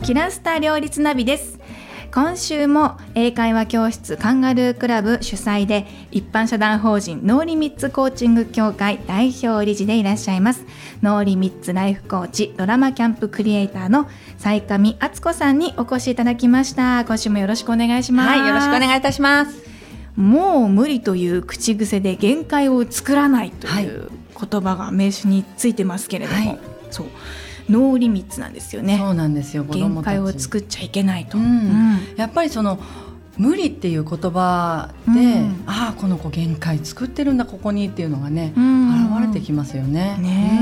キラスタ両立ナビです。今週も英会話教室カンガルークラブ主催で一般社団法人ノーリミッツコーチング協会代表理事でいらっしゃいますノーリミッツライフコーチドラマキャンプクリエイターの斉上敦子さんにお越しいただきました。今週もよろしくお願いします。 はい、よろしくお願いいたします。 もう無理という口癖で限界を作らないという言葉が名詞についてますけれども、はい、そうノーリミッツなんですよね。 そうなんですよ。 限界を作っちゃいけないと、 やっぱりその無理っていう言葉で、ああこの子限界作ってるんだここにっていうのがね、現れてきますよね。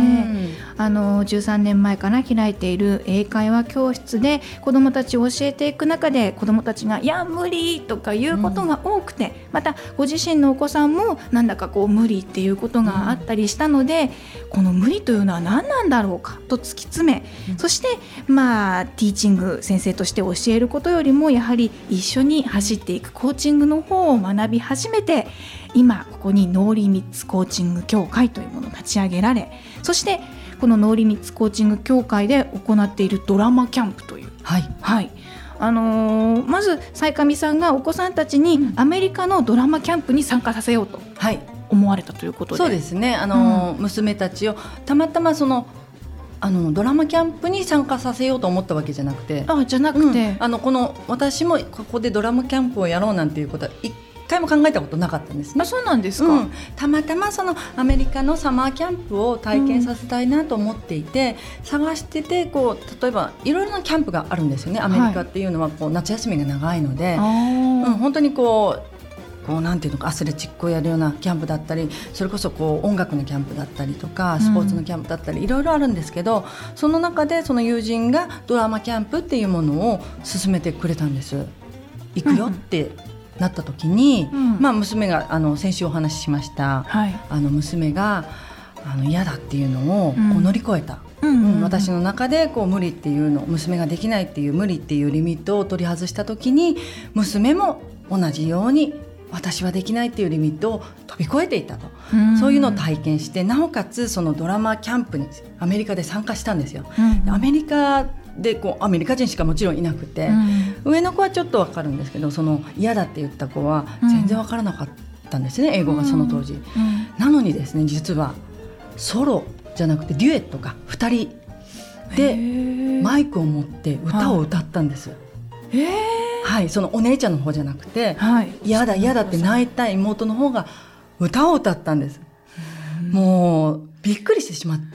13年前から開いている英会話教室で子どもたちを教えていく中で子どもたちがいや無理とかいうことが多くて、またご自身のお子さんもなんだかこう無理っていうことがあったりしたので、この無理というのは何なんだろうかと突き詰め、そしてティーチング先生として教えることよりもやはり一緒に走っていくコーチングの方を学び始めて、今ここにノーリミッツコーチング協会というものを立ち上げられ、そしてこのノーリミッツコーチング協会で行っているドラマキャンプという、まず斉上さんがお子さんたちにアメリカのドラマキャンプに参加させようと思われたということで、 そうですね、娘たちをたまたまそのドラマキャンプに参加させようと思ったわけじゃなくて、この私もここでドラマキャンプをやろうなんていうことは一回も考えたことなかったんですね。 そうなんですか。 たまたまそのアメリカのサマーキャンプを体験させたいなと思っていて、探してて例えばいろいろなキャンプがあるんですよね。アメリカっていうのは夏休みが長いので、本当になんていうのかアスレチックをやるようなキャンプだったり、それこそ音楽のキャンプだったりとかスポーツのキャンプだったり、いろいろあるんですけど、その中でその友人がドラマキャンプっていうものを勧めてくれたんです。行くよってなった時に、娘が先週お話ししました、娘が嫌だっていうのを乗り越えた、私の中で無理っていうの、娘ができないっていう無理っていうリミットを取り外した時に、娘も同じように私はできないっていうリミットを飛び越えていたと、そういうのを体験して、なおかつそのドラマキャンプにアメリカで参加したんですよ。アメリカでアメリカ人しかもちろんいなくて、上の子はちょっと分かるんですけど、その嫌だって言った子は全然分からなかったんですね、英語がその当時、なのにですね、実はソロじゃなくてデュエットが2人でマイクを持って歌を歌ったんです。そのお姉ちゃんの方じゃなくて、嫌だ嫌だって泣いた妹の方が歌を歌ったんです。もうびっくりしてしまって、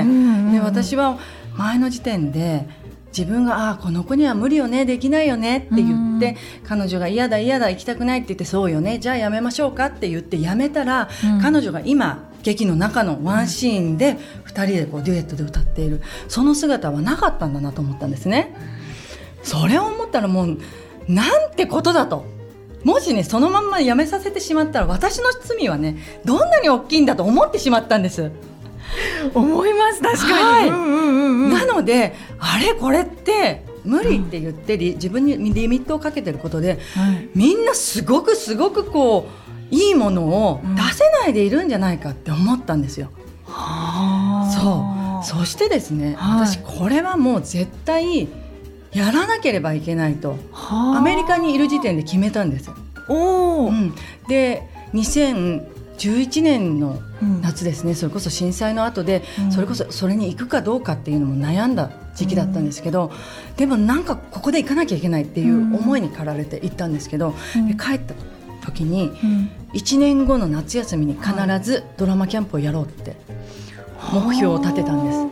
で私は前の時点で自分がこの子には無理よね、できないよねって言って、彼女が嫌だ嫌だ行きたくないって言って、そうよねじゃあやめましょうかって言ってやめたら、彼女が今劇の中のワンシーンで2人でデュエットで歌っている、その姿はなかったんだなと思ったんですね。それを思ったらもうなんてことだと、もしねそのまんまやめさせてしまったら私の罪はねどんなに大きいんだと思ってしまったんです。 思います、確かに、 なのでこれって無理って言って自分にリミットをかけてることで、みんなすごくいいものを出せないでいるんじゃないかって思ったんですよ。そしてですね、私これはもう絶対やらなければいけないとアメリカにいる時点で決めたんです。で2011年の夏ですね、それこそ震災の後で、それこそそれに行くかどうかっていうのも悩んだ時期だったんですけど、でもなんかここで行かなきゃいけないっていう思いに駆られて行ったんですけど、で帰った時に、1年後の夏休みに必ずドラマキャンプをやろうって目標を立てたんです。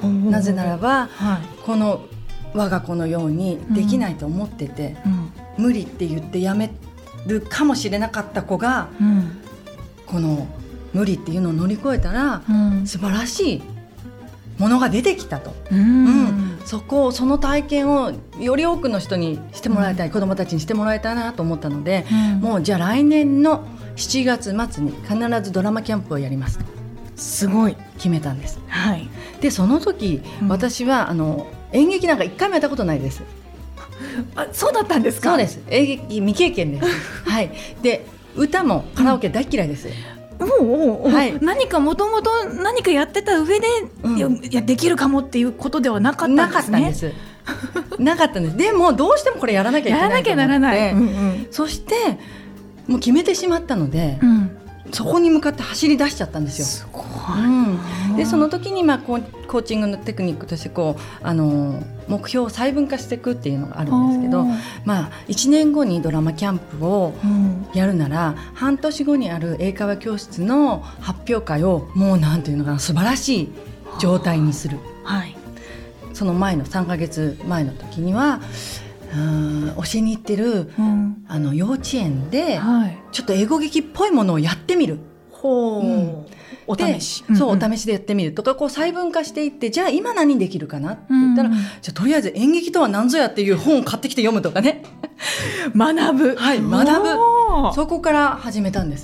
なぜならば、この我が子のようにできないと思ってて、無理って言ってやめるかもしれなかった子が、この無理っていうのを乗り越えたら、素晴らしいものが出てきたと、その体験をより多くの人にしてもらいたい、子どもたちにしてもらいたいなと思ったので、もうじゃあ来年の7月末に必ずドラマキャンプをやりますとすごい決めたんです。でその時、私は演劇なんか一回もやったことないです。 そうだったんですか。 そうです、演劇未経験ですで歌もカラオケ大嫌いです。 何かもともと何かやってた上で、できるかもっていうことではなかったんですね。 なかったんですなかったんです。でもどうしてもこれやらなきゃいけないと思って、 やらなきゃならない、 そしてもう決めてしまったので、そこに向かって走り出しちゃったんですよ。 すごい、 でその時にコーチングのテクニックとして目標を細分化していくっていうのがあるんですけど、1年後にドラマキャンプをやるなら、半年後にある英会話教室の発表会をもうなんていうのかな、素晴らしい状態にする、その前の3ヶ月前の時には教えに行ってる、幼稚園でちょっと英語劇っぽいものをやってみる、 お試し、 そうお試しでやってみるとか、細分化していって、じゃあ今何できるかなって言ったら、じゃあとりあえず演劇とは何ぞやっていう本を買ってきて読むとかね学ぶ、 そこから始めたんです。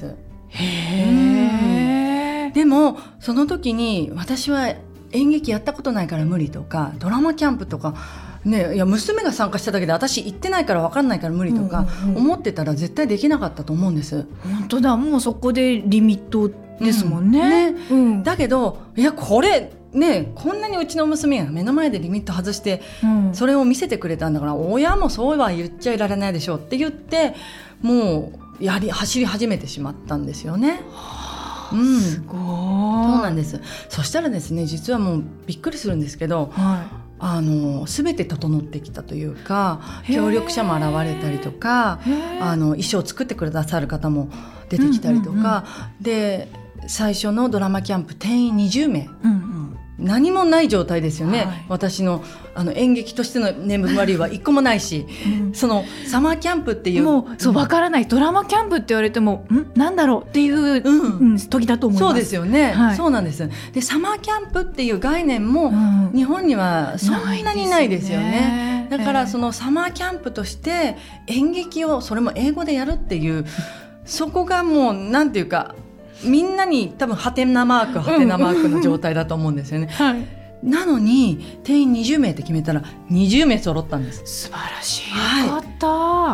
でもその時に私は演劇やったことないから無理とか、ドラマキャンプとかね、いや娘が参加しただけで私行ってないから分かんないから無理とか思ってたら絶対できなかったと思うんです。 本当だ、もうそこでリミットですもんね。 だけどいやこれね、こんなにうちの娘が目の前でリミット外して、それを見せてくれたんだから、親もそうは言っちゃいられないでしょって言って、もう走り始めてしまったんですよね。 すごい。 そうなんです。そしたらですね、実はもうびっくりするんですけど、全て整ってきたというか、協力者も現れたりとか、衣装を作ってくださる方も出てきたりとか、で最初のドラマキャンプ定員20名、何もない状態ですよね、私の演劇としての眠りは一個もないし、そのサマーキャンプっていうもう分からない、ドラマキャンプって言われてもなんだろうっていう、時だと思います。 そうですよね、そうなんです。でサマーキャンプっていう概念も日本にはそんなにないですよね。だからそのサマーキャンプとして演劇をそれも英語でやるっていう、そこがもうなんていうか、みんなに多分ハテナマークの状態だと思うんですよね。なのに定員20名って決めたら20名揃ったんです。 素晴らしい、よかった、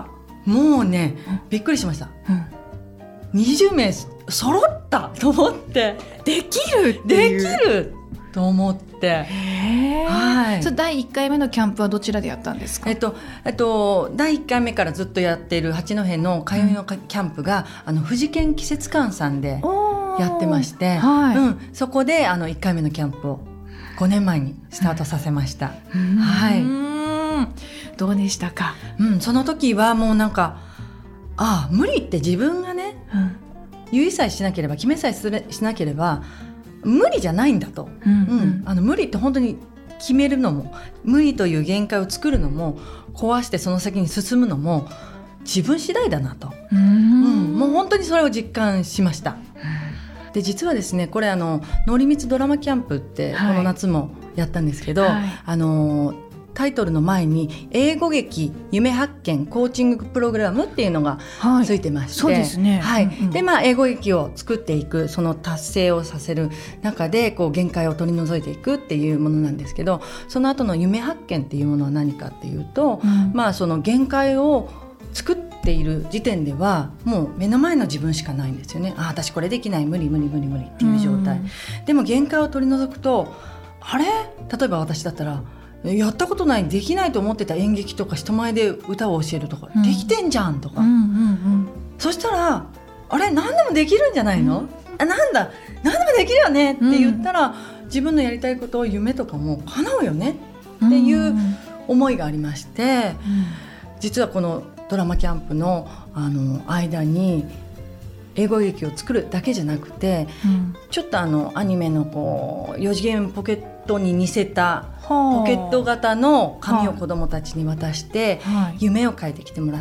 もうね、びっくりしました、20名揃ったと思って、 できると思って、 それ第1回目のキャンプはどちらでやったんですか？ 第1回目からずっとやっている八戸の通いのキャンプが、富士見季節館さんでやってまして、そこで1回目のキャンプを5年前にスタートさせました。 どうでしたか？ その時はもうなんか、無理って自分がね、言いさえしなければ、決めさえしなければ無理じゃないんだと、無理って本当に決めるのも、無理という限界を作るのも、壊してその先に進むのも自分次第だなと、もう本当にそれを実感しました。で実はですね、これノリミツドラマキャンプってこの夏もやったんですけど、タイトルの前に英語劇夢発見コーチングプログラムっていうのがついてまして、 そうですね、 で英語劇を作っていく、その達成をさせる中で限界を取り除いていくっていうものなんですけど、その後の夢発見っていうものは何かっていうと、その限界を作っている時点ではもう目の前の自分しかないんですよね。私これできない、無理っていう状態、でも限界を取り除くと、例えば私だったらやったことない、できないと思ってた演劇とか人前で歌を教えるとか、できてんじゃんとか、そしたら何でもできるんじゃないの、何でもできるよねって言ったら、自分のやりたいこと、夢とかも叶うよねっていう思いがありまして、実はこのドラマキャンプの、間に英語劇を作るだけじゃなくて、ちょっとアニメの4次元ポケットに似せたポケット型の紙を子どもたちに渡して、夢を書いてきてもらって、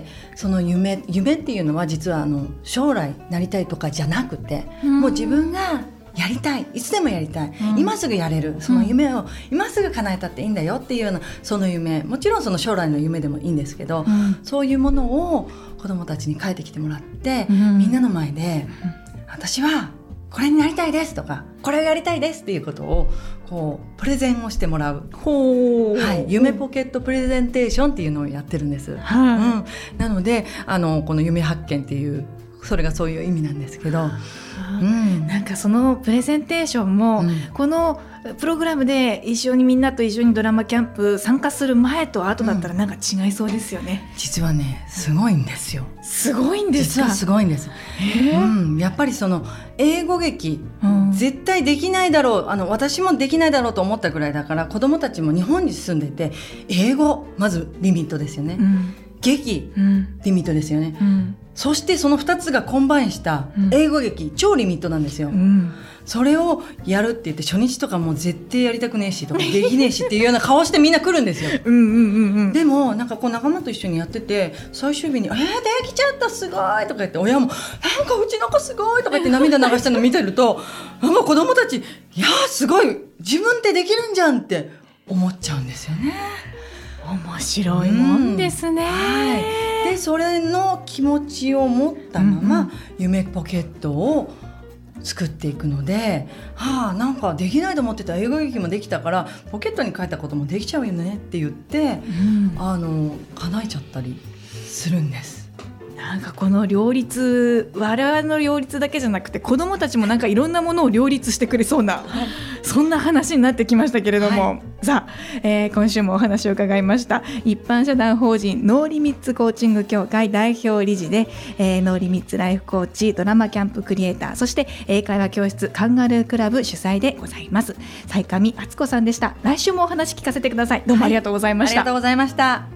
その夢っていうのは実は将来なりたいとかじゃなくて、もう自分がやりたい、いつでもやりたい、今すぐやれる、その夢を今すぐ叶えたっていいんだよっていうような、その夢、もちろんその将来の夢でもいいんですけど、そういうものを子どもたちに書いてきてもらって、みんなの前で、私はこれになりたいですとか、これをやりたいですっていうことをプレゼンをしてもらう、夢ポケットプレゼンテーションっていうのをやってるんです。なのでこの夢発見っていうそれがそういう意味なんですけど、 なんかそのプレゼンテーションも、このプログラムでみんなと一緒にドラマキャンプ参加する前と後だったらなんか違いそうですよね。 実はねすごいんですよ。 すごいんですか。 実はすごいんです。やっぱりその英語劇、絶対できないだろう、私もできないだろうと思ったぐらいだから、子どもたちも日本に住んでて英語まずリミットですよね、劇、リミットですよね、そしてその2つがコンバインした英語劇、超リミットなんですよ、それをやるって言って初日とかもう絶対やりたくねえしとかできねえしっていうような顔してみんな来るんですよでもなんかこう仲間と一緒にやってて最終日にできちゃったすごいとか言って、親もなんかうちの子すごいとか言って涙流したの見てるとなんか子供たちいやすごい自分ってできるんじゃんって思っちゃうんですよね。 面白いもんですね、 でそれの気持ちを持ったまま、夢ポケットを作っていくので、なんかできないと思ってた英語劇もできたからポケットに書いたこともできちゃうよねって言って、叶えちゃったりするんです。 なんかこの両立、我々の両立だけじゃなくて子どもたちもなんかいろんなものを両立してくれそうな、そんな話になってきましたけれども、さあ、今週もお話を伺いました一般社団法人ノーリミッツコーチング協会代表理事で、ノーリミッツライフコーチ、ドラマキャンプクリエイター、そして英会話教室カンガルークラブ主催でございます西上敦子さんでした。来週もお話聞かせてください。どうもありがとうございました。 ありがとうございました。